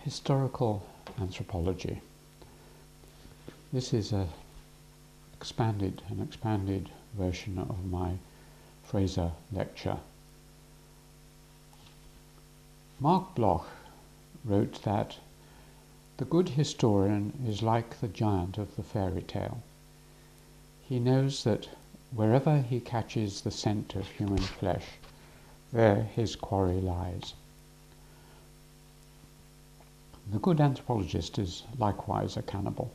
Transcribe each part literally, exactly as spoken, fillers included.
Historical anthropology. This is a expanded, an expanded version of my Fraser lecture. Mark Bloch wrote that the good historian is like the giant of the fairy tale. He knows that wherever he catches the scent of human flesh, there his quarry lies. The good anthropologist is likewise a cannibal.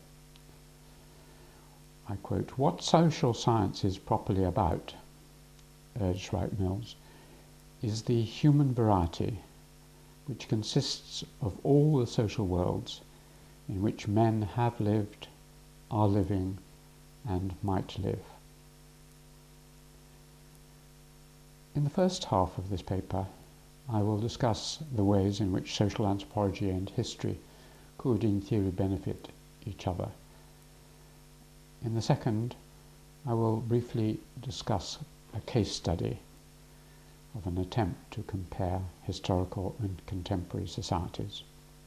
I quote, "What social science is properly about," urged Wright Mills, "is the human variety, which consists of all the social worlds in which men have lived, are living, and might live." In the first half of this paper, I will discuss the ways in which social anthropology and history could, in theory, benefit each other. In the second, I will briefly discuss a case study of an attempt to compare historical and contemporary societies.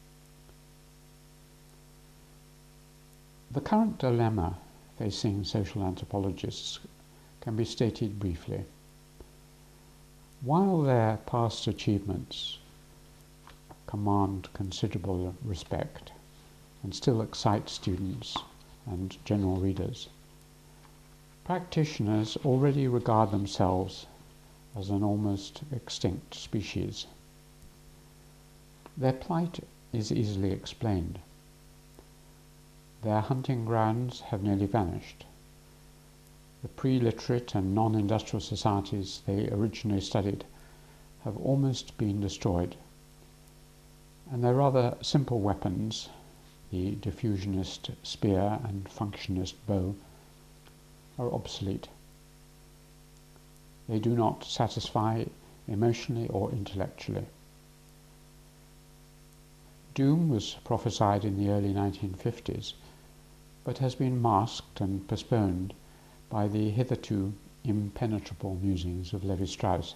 The current dilemma facing social anthropologists can be stated briefly. While their past achievements command considerable respect and still excite students and general readers, practitioners already regard themselves as an almost extinct species. Their plight is easily explained. Their hunting grounds have nearly vanished. The pre-literate and non-industrial societies they originally studied have almost been destroyed, and their rather simple weapons, the diffusionist spear and functionist bow, are obsolete. They do not satisfy emotionally or intellectually. Doom was prophesied in the early nineteen fifties, but has been masked and postponed by the hitherto impenetrable musings of Levi-Strauss.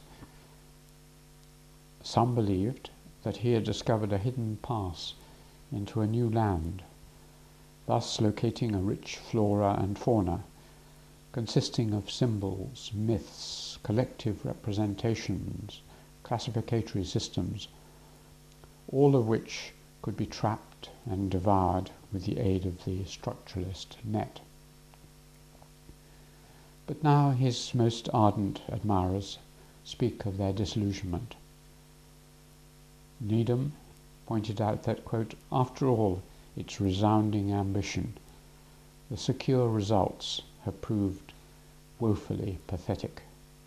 Some believed that he had discovered a hidden pass into a new land, thus locating a rich flora and fauna consisting of symbols, myths, collective representations, classificatory systems, all of which could be trapped and devoured with the aid of the structuralist net. But now his most ardent admirers speak of their disillusionment. Needham pointed out that, quote, "After all its resounding ambition, the secure results have proved woefully pathetic."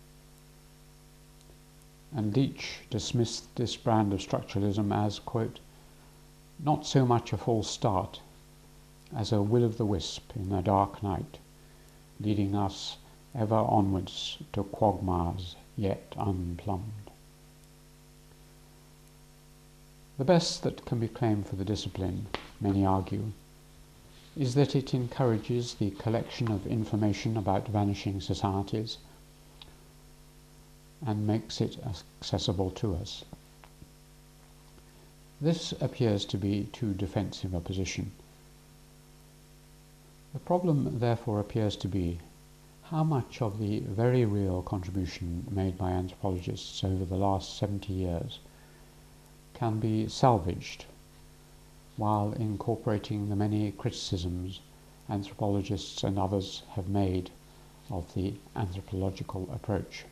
And Leach dismissed this brand of structuralism as, quote, "not so much a false start as a will-o'-the-wisp in a dark night, leading us ever onwards to quagmires yet unplumbed." The best that can be claimed for the discipline, many argue, is that it encourages the collection of information about vanishing societies and makes it accessible to us. This appears to be too defensive a position. The problem, therefore, appears to be how much of the very real contribution made by anthropologists over the last seventy years can be salvaged while incorporating the many criticisms anthropologists and others have made of the anthropological approach.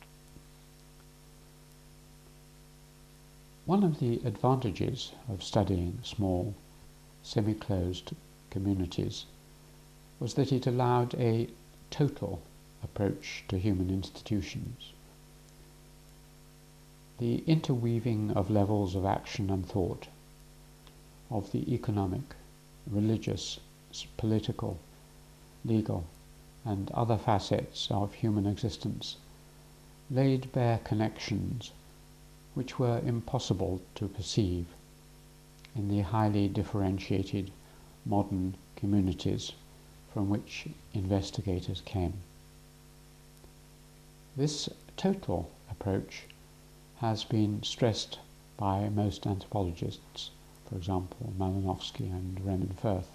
One of the advantages of studying small, semi-closed communities was that it allowed a total approach to human institutions. The interweaving of levels of action and thought, of the economic, religious, political, legal, and other facets of human existence laid bare connections which were impossible to perceive in the highly differentiated modern communities from which investigators came. This total approach has been stressed by most anthropologists for example, Malinowski and Raymond Firth.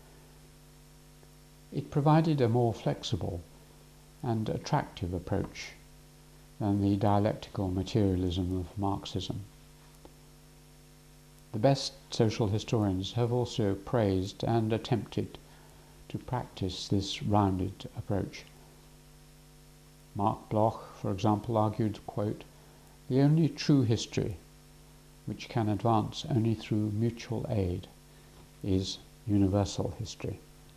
It provided a more flexible and attractive approach than the dialectical materialism of Marxism. The best social historians have also praised and attempted to practice this rounded approach. Mark Bloch, for example, argued, quote, "The only true history, which can advance only through mutual aid, is universal history."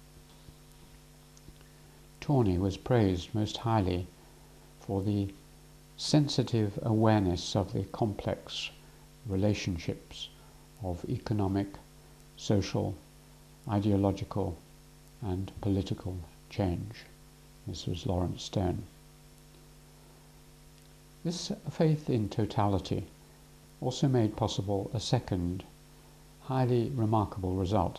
Tawney was praised most highly for the sensitive awareness of the complex relationships of economic, social, ideological, and political change. This was Lawrence Stone. This faith in totality also made possible a second, highly remarkable result.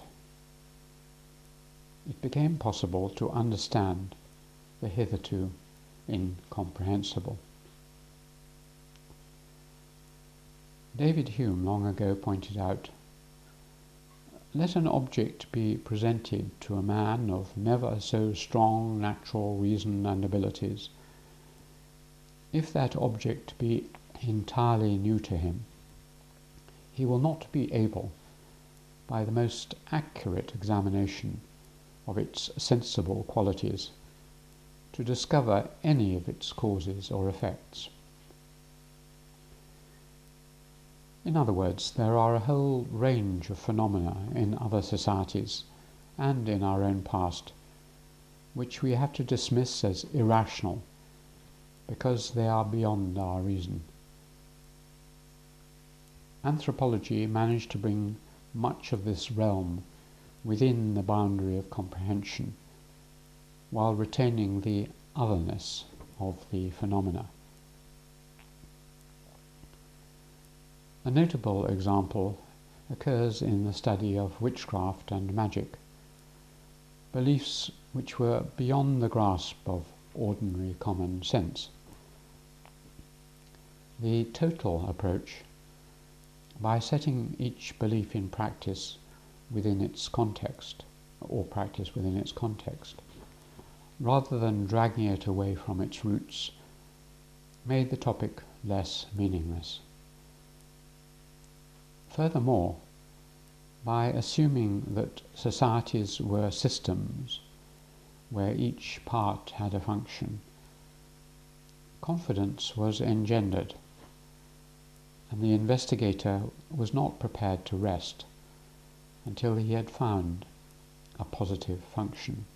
It became possible to understand the hitherto incomprehensible. David Hume long ago pointed out, "Let an object be presented to a man of never so strong natural reason and abilities. If that object be entirely new to him, he will not be able, by the most accurate examination of its sensible qualities, to discover any of its causes or effects." In other words, there are a whole range of phenomena in other societies and in our own past which we have to dismiss as irrational because they are beyond our reason. Anthropology managed to bring much of this realm within the boundary of comprehension while retaining the otherness of the phenomena. A notable example occurs in the study of witchcraft and magic, beliefs which were beyond the grasp of ordinary common sense. The total approach, by setting each belief in practice within its context, or practice within its context, rather than dragging it away from its roots, made the topic less meaningless. Furthermore, by assuming that societies were systems where each part had a function, confidence was engendered, and the investigator was not prepared to rest until he had found a positive function.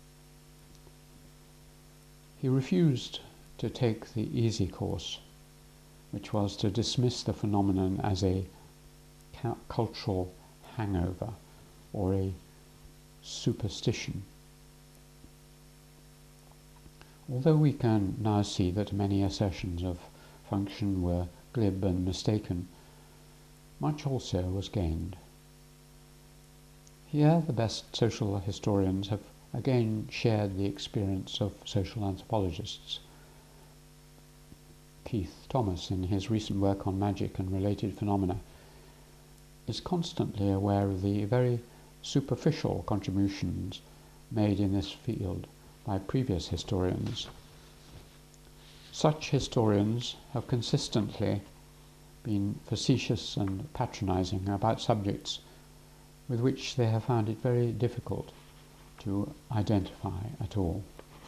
He refused to take the easy course, which was to dismiss the phenomenon as a cultural hangover or a superstition. Although we can now see that many assertions of function were glib and mistaken, much also was gained. Here the best social historians have again shared the experience of social anthropologists. Keith Thomas, in his recent work on magic and related phenomena, is constantly aware of the very superficial contributions made in this field by previous historians. Such historians have consistently been facetious and patronizing about subjects with which they have found it very difficult to identify at all.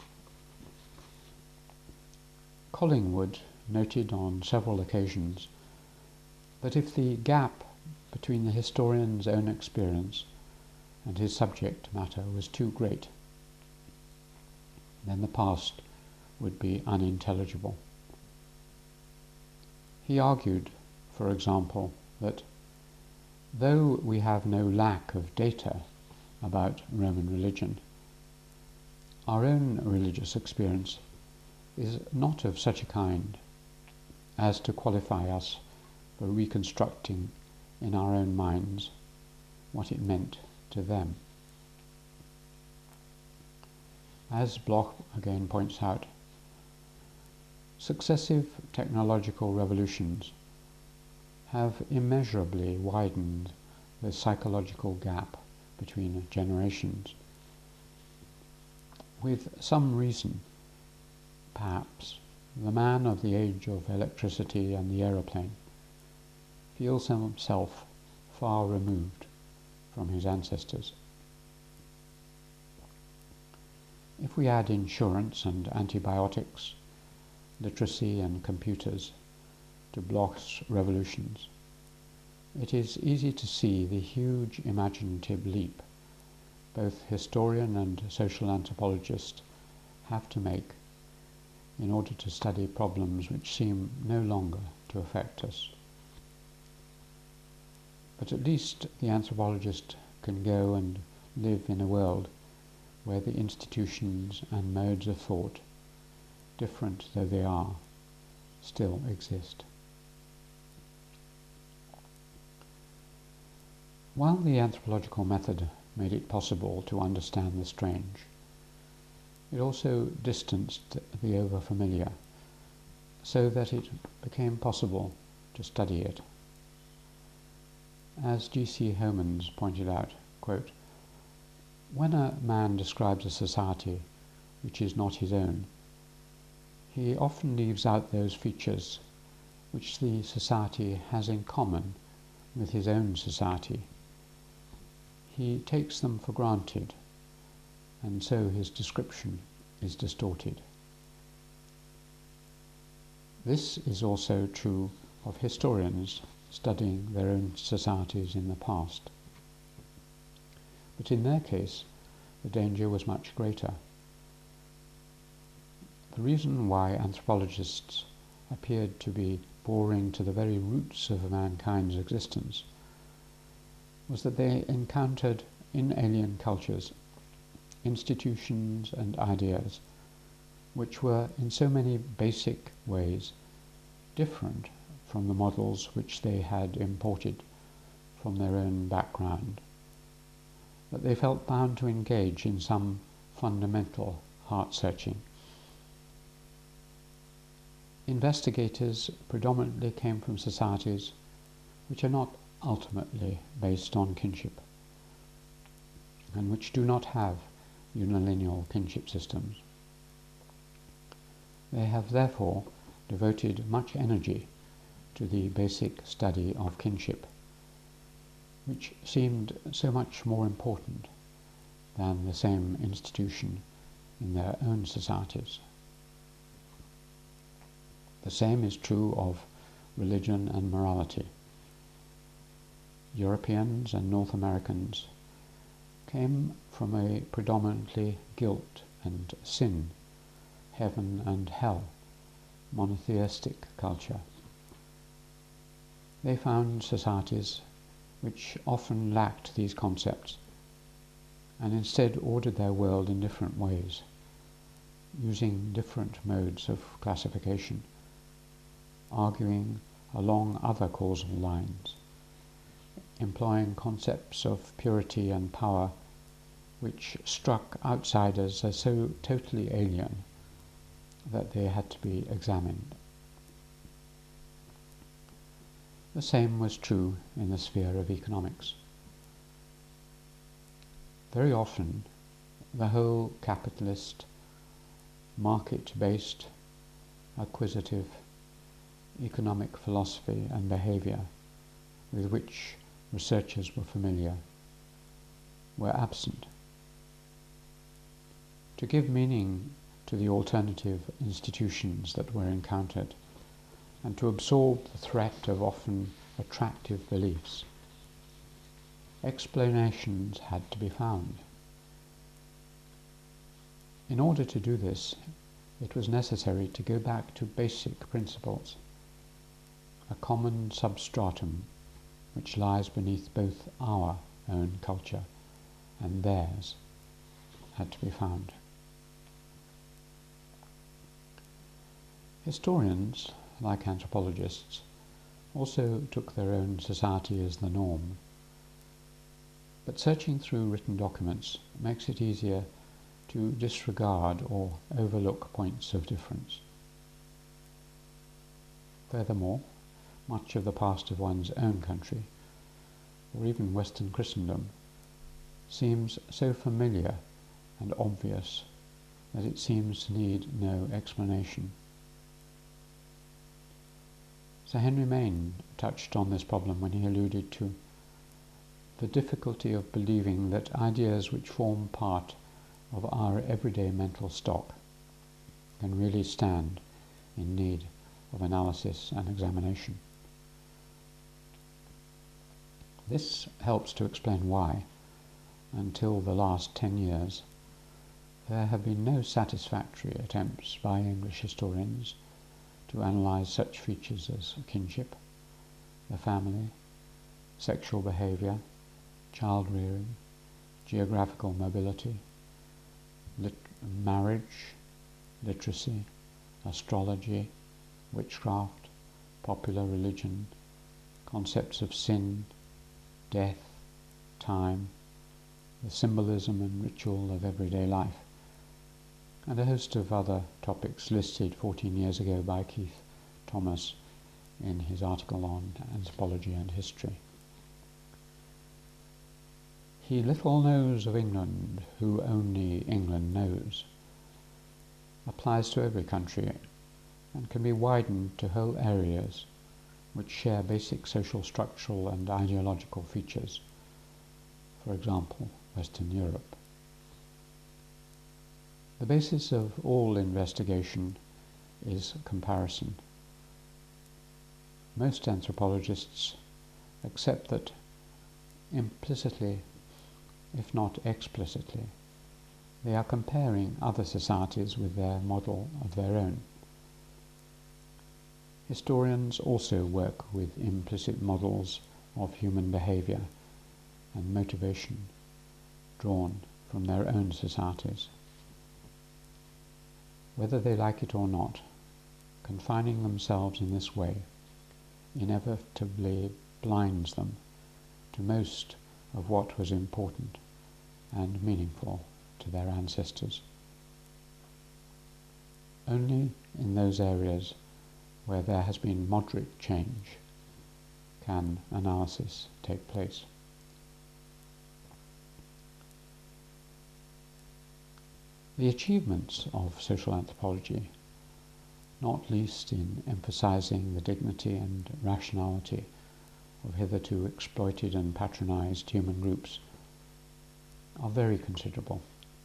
Collingwood noted on several occasions that if the gap between the historian's own experience and his subject matter was too great, then the past would be unintelligible. He argued, for example, that though we have no lack of data about Roman religion, our own religious experience is not of such a kind as to qualify us for reconstructing in our own minds what it meant to them. As Bloch again points out, successive technological revolutions have immeasurably widened the psychological gap between generations. With some reason, perhaps, the man of the age of electricity and the aeroplane feels himself far removed from his ancestors. If we add insurance and antibiotics, literacy and computers to Bloch's revolutions, it is easy to see the huge imaginative leap both historian and social anthropologist have to make in order to study problems which seem no longer to affect us. But at least the anthropologist can go and live in a world where the institutions and modes of thought, different though they are, still exist. While the anthropological method made it possible to understand the strange, it also distanced the over-familiar, so that it became possible to study it. As G C Homans pointed out, quote, "When a man describes a society which is not his own, he often leaves out those features which the society has in common with his own society. He takes them for granted, and so his description is distorted." This is also true of historians studying their own societies in the past. But in their case, the danger was much greater. The reason why anthropologists appeared to be boring to the very roots of mankind's existence was that they encountered in alien cultures institutions and ideas which were in so many basic ways different from the models which they had imported from their own background, that they felt bound to engage in some fundamental heart-searching. Investigators predominantly came from societies which are not ultimately based on kinship, and which do not have unilineal kinship systems. They have therefore devoted much energy to the basic study of kinship, which seemed so much more important than the same institution in their own societies. The same is true of religion and morality. Europeans and North Americans came from a predominantly guilt and sin, heaven and hell, monotheistic culture. They found societies which often lacked these concepts and instead ordered their world in different ways, using different modes of classification, arguing along other causal lines, employing concepts of purity and power which struck outsiders as so totally alien that they had to be examined. The same was true in the sphere of economics. Very often, the whole capitalist, market-based, acquisitive, economic philosophy and behavior with which researchers were familiar were absent. To give meaning to the alternative institutions that were encountered, and to absorb the threat of often attractive beliefs, explanations had to be found. In order to do this, it was necessary to go back to basic principles. A common substratum which lies beneath both our own culture and theirs had to be found. Historians, like anthropologists, also took their own society as the norm. But searching through written documents makes it easier to disregard or overlook points of difference. Furthermore, much of the past of one's own country or even Western Christendom, seems so familiar and obvious that it seems to need no explanation. Sir Henry Maine touched on this problem when he alluded to the difficulty of believing that ideas which form part of our everyday mental stock can really stand in need of analysis and examination. This helps to explain why, until the last ten years, there have been no satisfactory attempts by English historians to analyse such features as kinship, the family, sexual behaviour, child rearing, geographical mobility, lit- marriage, literacy, astrology, witchcraft, popular religion, concepts of sin, death, time, the symbolism and ritual of everyday life, and a host of other topics listed fourteen years ago by Keith Thomas in his article on anthropology and history. He little knows of England who only England knows applies to every country and can be widened to whole areas which share basic social, structural and ideological features. For example, Western Europe. The basis of all investigation is comparison. Most anthropologists accept that implicitly, if not explicitly, they are comparing other societies with their model of their own. Historians also work with implicit models of human behaviour and motivation drawn from their own societies. Whether they like it or not, confining themselves in this way inevitably blinds them to most of what was important and meaningful to their ancestors. Only in those areas where there has been moderate change can analysis take place. The achievements of social anthropology, not least in emphasizing the dignity and rationality of hitherto exploited and patronized human groups, are very considerable.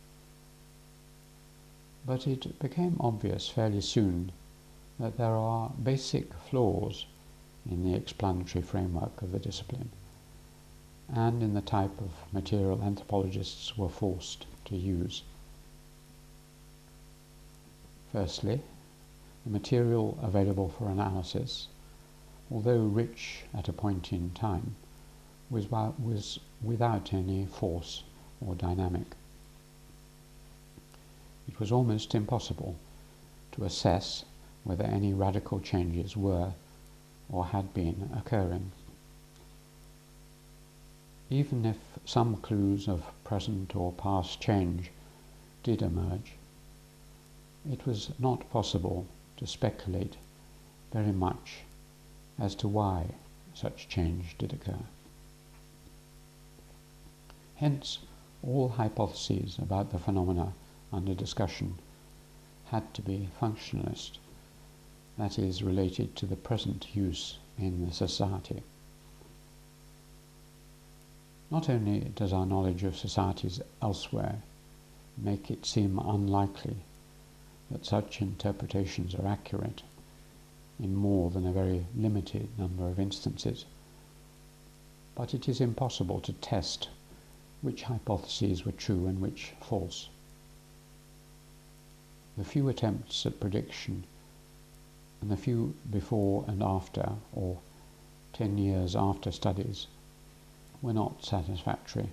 But it became obvious fairly soon that there are basic flaws in the explanatory framework of the discipline and in the type of material anthropologists were forced to use. Firstly, the material available for analysis, although rich at a point in time, was, was without any force or dynamic. It was almost impossible to assess whether any radical changes were or had been occurring. Even if some clues of present or past change did emerge, it was not possible to speculate very much as to why such change did occur. Hence, all hypotheses about the phenomena under discussion had to be functionalist, that is, related to the present use in the society. Not only does our knowledge of societies elsewhere make it seem unlikely that such interpretations are accurate in more than a very limited number of instances, but it is impossible to test which hypotheses were true and which false. The few attempts at prediction and the few before and after, or ten years after studies, were not satisfactory.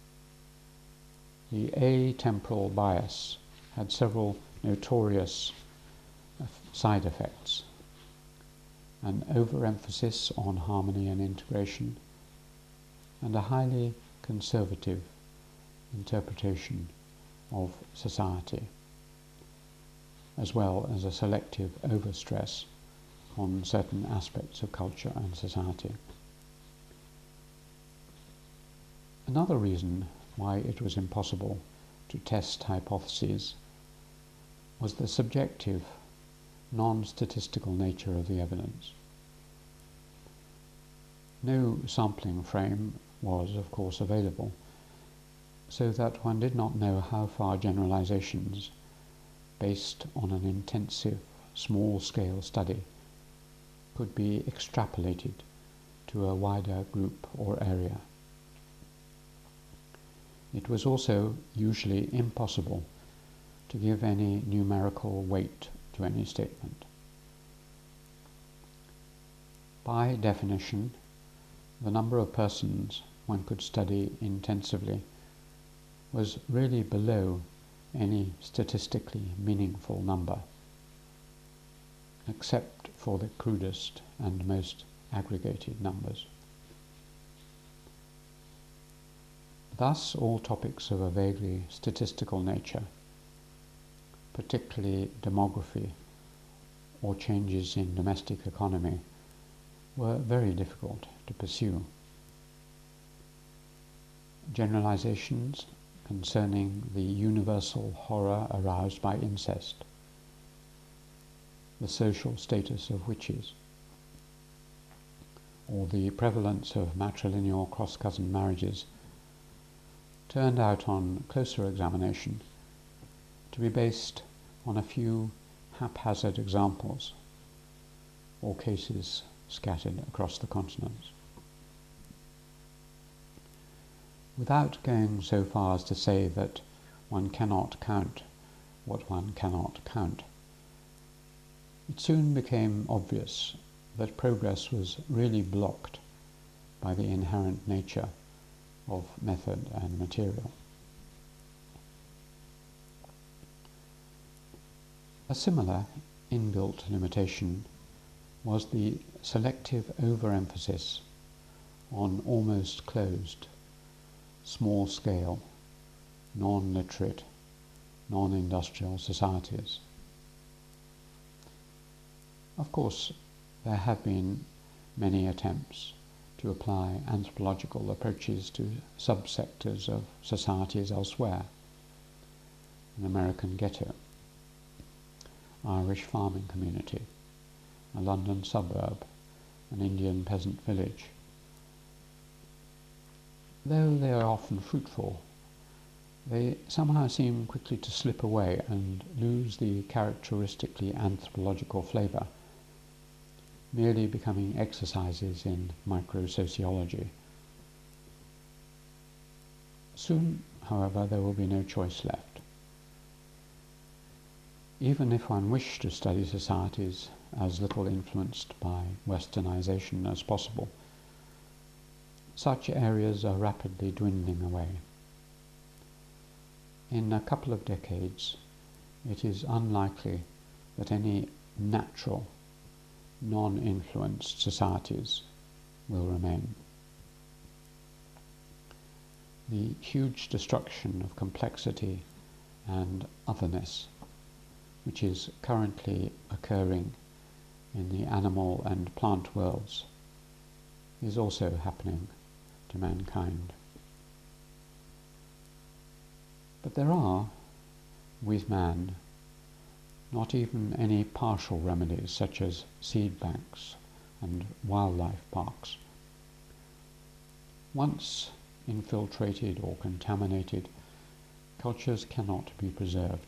The atemporal bias had several notorious side effects: an overemphasis on harmony and integration, and a highly conservative interpretation of society, as well as a selective overstress on certain aspects of culture and society. Another reason why it was impossible to test hypotheses was the subjective, non-statistical nature of the evidence. No sampling frame was, of course, available, so that one did not know how far generalizations based on an intensive, small-scale study could be extrapolated to a wider group or area. It was also usually impossible to give any numerical weight to any statement. By definition, the number of persons one could study intensively was really below any statistically meaningful number, except for the crudest and most aggregated numbers. Thus, all topics of a vaguely statistical nature, particularly demography or changes in domestic economy, were very difficult to pursue. Generalizations concerning the universal horror aroused by incest, the social status of witches, or the prevalence of matrilineal cross-cousin marriages turned out on closer examination to be based on a few haphazard examples or cases scattered across the continents. Without going so far as to say that one cannot count what one cannot count, it soon became obvious that progress was really blocked by the inherent nature of method and material. A similar inbuilt limitation was the selective overemphasis on almost closed, small-scale, non-literate, non-industrial societies. Of course, there have been many attempts to apply anthropological approaches to subsectors of societies elsewhere: an American ghetto, Irish farming community, a London suburb, an Indian peasant village. Though they are often fruitful, they somehow seem quickly to slip away and lose the characteristically anthropological flavour, merely becoming exercises in microsociology. Soon, however, there will be no choice left. Even if one wished to study societies as little influenced by westernization as possible, such areas are rapidly dwindling away. In a couple of decades, it is unlikely that any natural, non-influenced societies will remain. The huge destruction of complexity and otherness, which is currently occurring in the animal and plant worlds, is also happening to mankind. But there are, with man, not even any partial remedies such as seed banks and wildlife parks. Once infiltrated or contaminated, cultures cannot be preserved,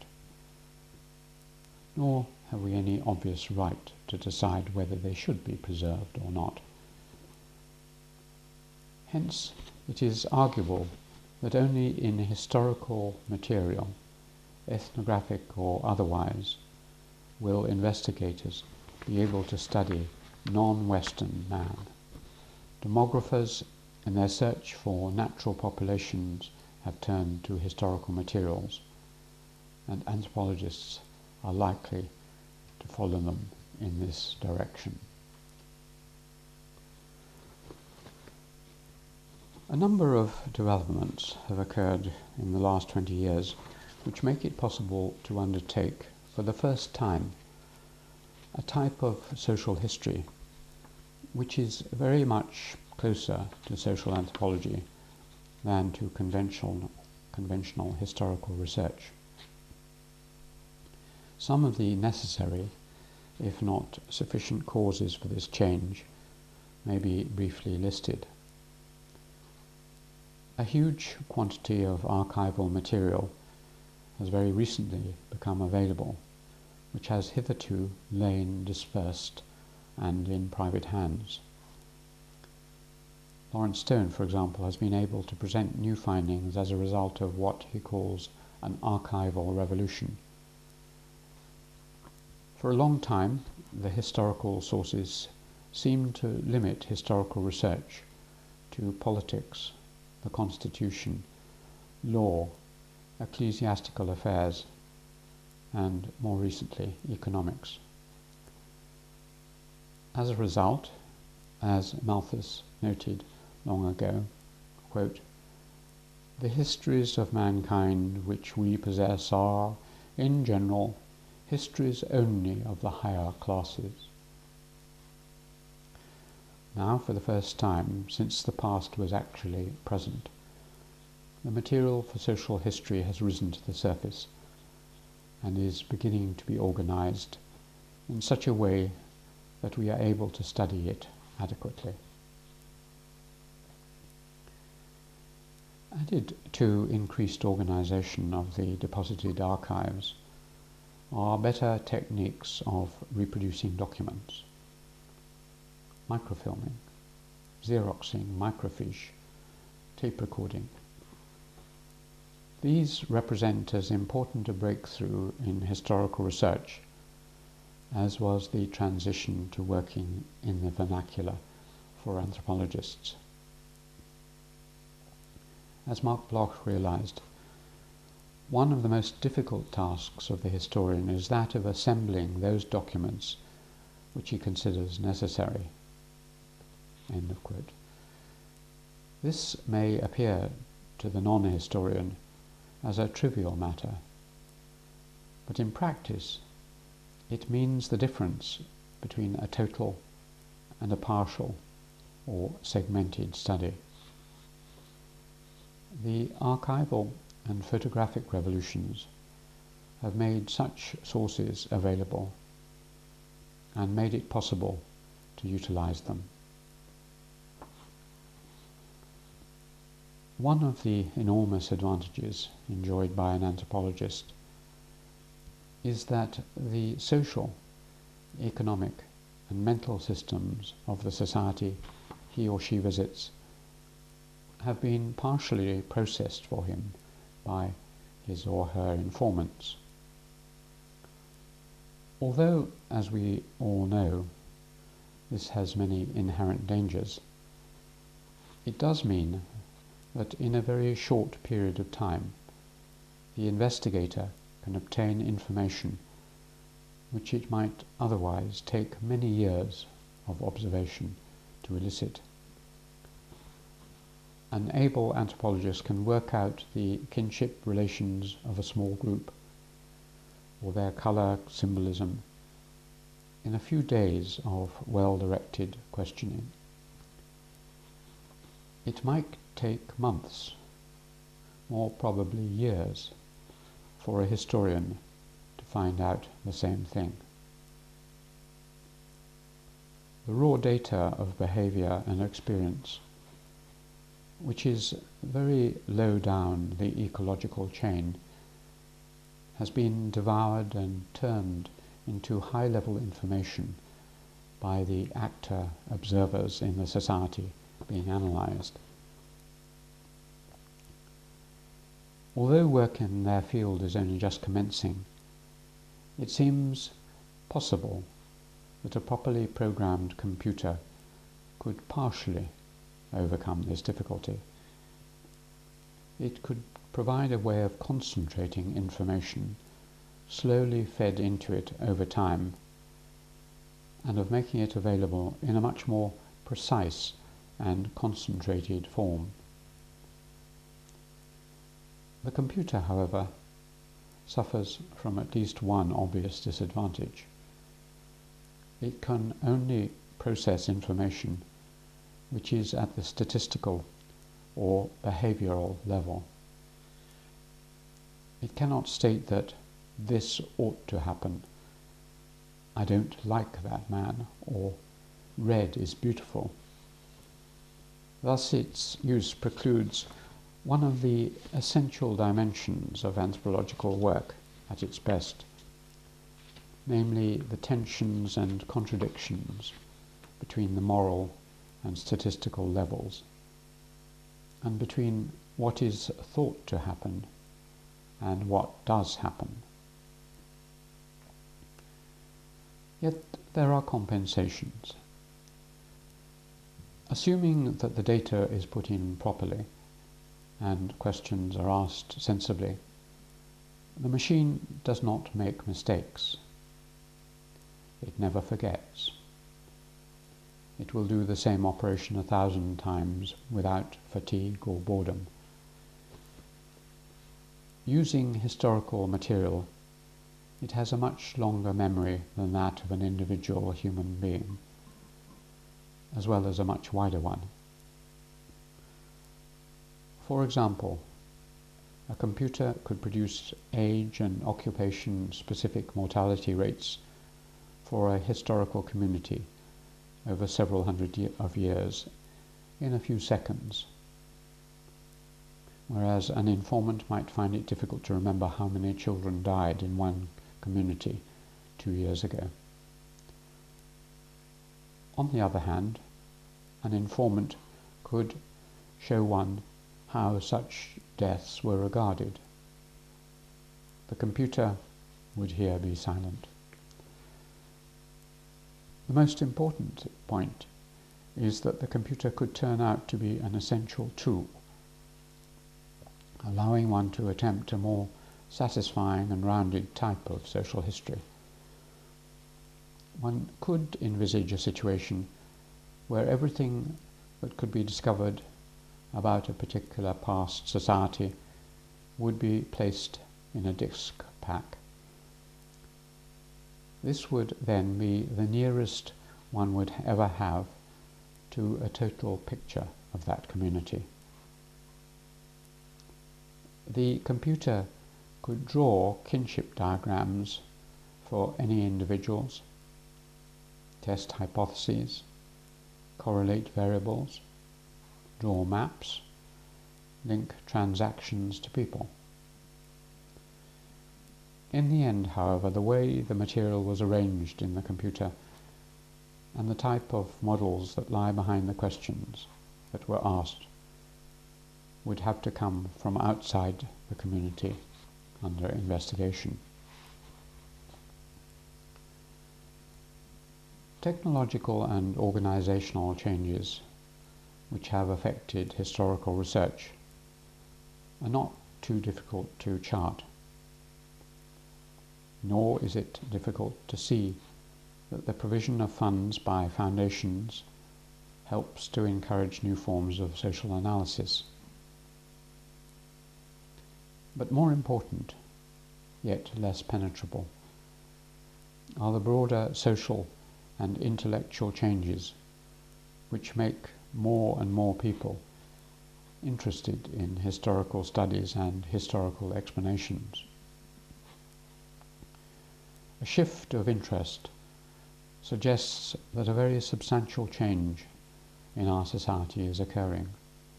nor have we any obvious right to decide whether they should be preserved or not. Hence, it is arguable that only in historical material, ethnographic or otherwise, will investigators be able to study non-Western man. Demographers, in their search for natural populations, have turned to historical materials, and anthropologists are likely to follow them in this direction. A number of developments have occurred in the last twenty years which make it possible to undertake, for the first time, a type of social history which is very much closer to social anthropology than to conventional, conventional historical research. Some of the necessary, if not sufficient, causes for this change may be briefly listed. A huge quantity of archival material has very recently become available, which has hitherto lain dispersed and in private hands. Lawrence Stone, for example, has been able to present new findings as a result of what he calls an archival revolution. For a long time, the historical sources seemed to limit historical research to politics, the constitution, law, ecclesiastical affairs, and more recently, economics. As a result, as Malthus noted long ago, quote, "The histories of mankind which we possess are, in general, histories only of the higher classes." Now, for the first time since the past was actually present, the material for social history has risen to the surface and is beginning to be organized in such a way that we are able to study it adequately. Added to increased organization of the deposited archives are better techniques of reproducing documents. Microfilming, Xeroxing, microfiche, tape recording. These represent as important a breakthrough in historical research as was the transition to working in the vernacular for anthropologists. As Mark Bloch realized, one of the most difficult tasks of the historian is that of assembling those documents which he considers necessary. End of quote. This may appear to the non-historian as a trivial matter, but in practice it means the difference between a total and a partial or segmented study. The archival and photographic revolutions have made such sources available and made it possible to utilize them. One of the enormous advantages enjoyed by an anthropologist is that the social, economic, and mental systems of the society he or she visits have been partially processed for him by his or her informants. Although, as we all know, this has many inherent dangers, it does mean that in a very short period of time, the investigator can obtain information which it might otherwise take many years of observation to elicit. An able anthropologist can work out the kinship relations of a small group or their color symbolism in a few days of well-directed questioning. It might take months, more probably years, for a historian to find out the same thing. The raw data of behavior and experience, which is very low down the ecological chain, has been devoured and turned into high-level information by the actor observers in the society being analyzed. Although work in their field is only just commencing, it seems possible that a properly programmed computer could partially overcome this difficulty. It could provide a way of concentrating information slowly fed into it over time and of making it available in a much more precise and concentrated form. The computer, however, suffers from at least one obvious disadvantage. It can only process information which is at the statistical or behavioral level. It cannot state that this ought to happen, I don't like that man, or red is beautiful. Thus its use precludes one of the essential dimensions of anthropological work at its best, namely the tensions and contradictions between the moral and statistical levels, and between what is thought to happen and what does happen. Yet there are compensations. Assuming that the data is put in properly and questions are asked sensibly, the machine does not make mistakes. It never forgets. It will do the same operation a thousand times without fatigue or boredom. Using historical material, it has a much longer memory than that of an individual human being, as well as a much wider one. For example, a computer could produce age and occupation-specific mortality rates for a historical community over several hundred ye- of years in a few seconds, whereas an informant might find it difficult to remember how many children died in one community two years ago. On the other hand, an informant could show one how such deaths were regarded. The computer would here be silent. The most important point is that the computer could turn out to be an essential tool, allowing one to attempt a more satisfying and rounded type of social history. One could envisage a situation where everything that could be discovered about a particular past society would be placed in a disk pack. This would then be the nearest one would ever have to a total picture of that community. The computer could draw kinship diagrams for any individuals, test hypotheses, correlate variables, draw maps, link transactions to people. In the end, however, the way the material was arranged in the computer and the type of models that lie behind the questions that were asked would have to come from outside the community under investigation. Technological and organizational changes which have affected historical research are not too difficult to chart, nor is it difficult to see that the provision of funds by foundations helps to encourage new forms of social analysis. But more important, yet less penetrable, are the broader social and intellectual changes which make more and more people interested in historical studies and historical explanations. A shift of interest suggests that a very substantial change in our society is occurring.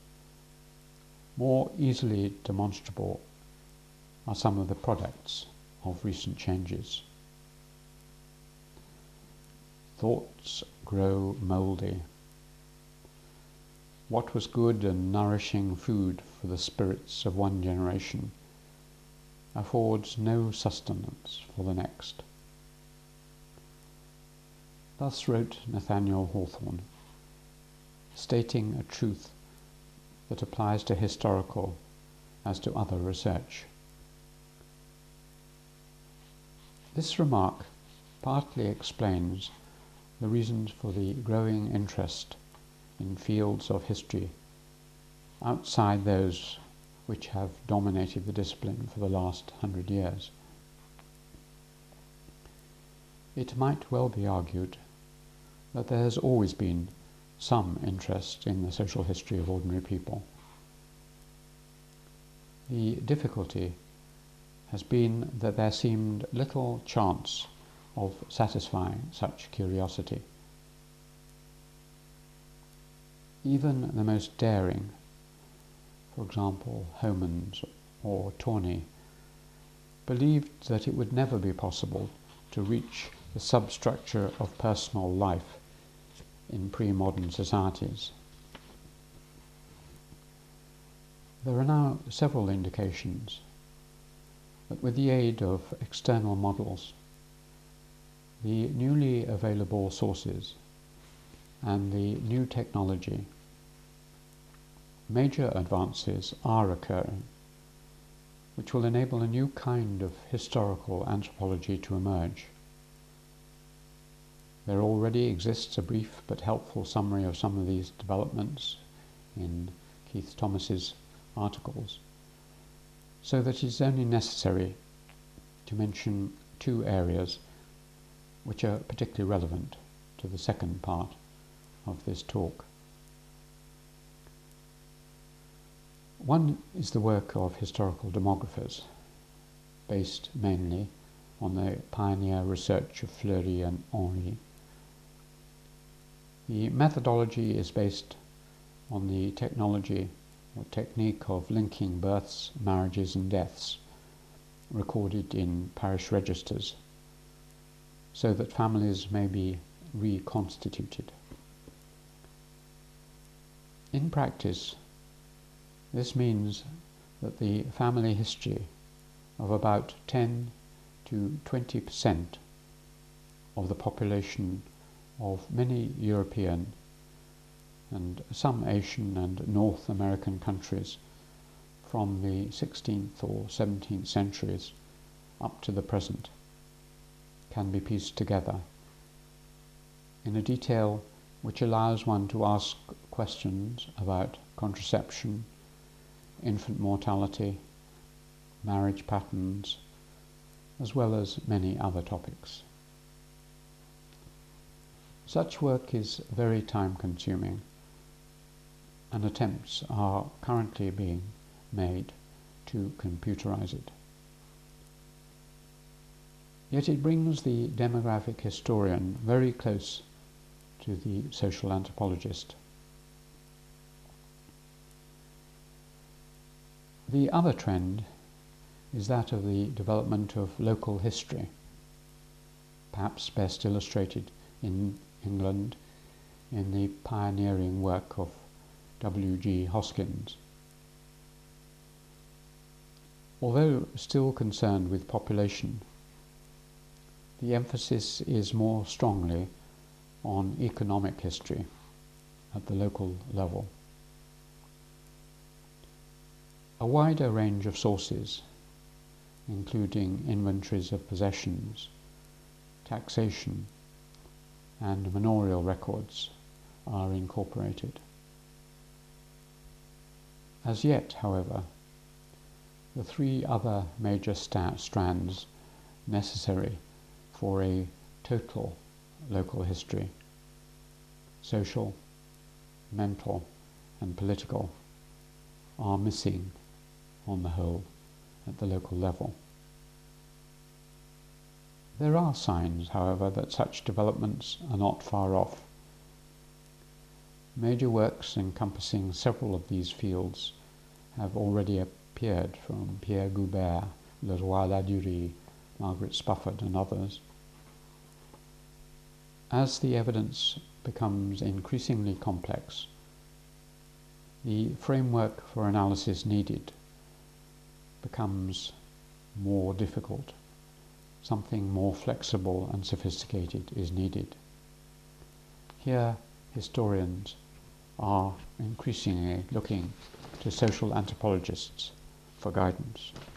More easily demonstrable are some of the products of recent changes. Thoughts grow mouldy. What was good and nourishing food for the spirits of one generation affords no sustenance for the next. Thus wrote Nathaniel Hawthorne, stating a truth that applies to historical as to other research. This remark partly explains the reasons for the growing interest in fields of history outside those which have dominated the discipline for the last hundred years. It might well be argued that there has always been some interest in the social history of ordinary people, The difficulty has been that there seemed little chance of satisfying such curiosity. Even the most daring, for example Homans or Tawney, believed that it would never be possible to reach the substructure of personal life in pre-modern societies. There are now several indications that with the aid of external models, the newly available sources and the new technology, major advances are occurring which will enable a new kind of historical anthropology to emerge. There already exists a brief but helpful summary of some of these developments in Keith Thomas's articles, so that it is only necessary to mention two areas which are particularly relevant to the second part of this talk. One is the work of historical demographers, based mainly on the pioneer research of Fleury and Henry. The methodology is based on the technology or technique of linking births, marriages and deaths recorded in parish registers so that families may be reconstituted. In practice, this means that the family history of about ten to twenty percent of the population of many European and some Asian and North American countries from the sixteenth or seventeenth centuries up to the present can be pieced together in a detail which allows one to ask questions about contraception, infant mortality, marriage patterns, as well as many other topics. Such work is very time-consuming, and attempts are currently being made to computerize it. Yet it brings the demographic historian very close to the social anthropologist. The other trend is that of the development of local history, perhaps best illustrated in England in the pioneering work of W G Hoskins. Although still concerned with population, the emphasis is more strongly on economic history at the local level. A wider range of sources, including inventories of possessions, taxation, and manorial records, are incorporated. As yet, however, the three other major sta- strands necessary for a total local history, social, mental, and political, are missing on the whole at the local level. There are signs, however, that such developments are not far off. Major works encompassing several of these fields have already appeared, from Pierre Goubert, Leroy-Ladurie, Margaret Spufford and others. As the evidence becomes increasingly complex, the framework for analysis needed becomes more difficult. Something more flexible and sophisticated is needed. Here, historians are increasingly looking to social anthropologists for guidance.